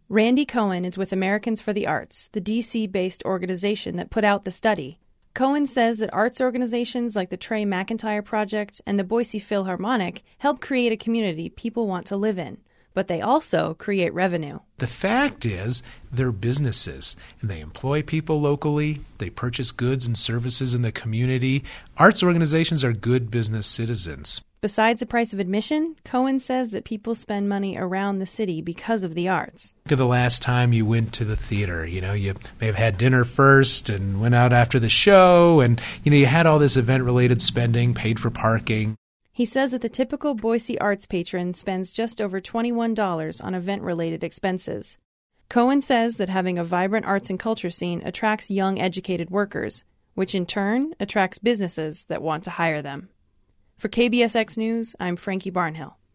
Randy Cohen is with Americans for the Arts, the D.C.-based organization that put out the study. Cohen says that arts organizations like the Trey McIntyre Project and the Boise Philharmonic help create a community people want to live in, but they also create revenue. The fact is, they're businesses, and they employ people locally. They purchase goods and services in the community. Arts organizations are good business citizens. Besides the price of admission, Cohen says that people spend money around the city because of the arts. Think of the last time you went to the theater. You may have had dinner first and went out after the show, and you had all this event-related spending, paid for parking. He says that the typical Boise arts patron spends just over $21 on event-related expenses. Cohen says that having a vibrant arts and culture scene attracts young, educated workers, which in turn attracts businesses that want to hire them. For KBSX News, I'm Frankie Barnhill.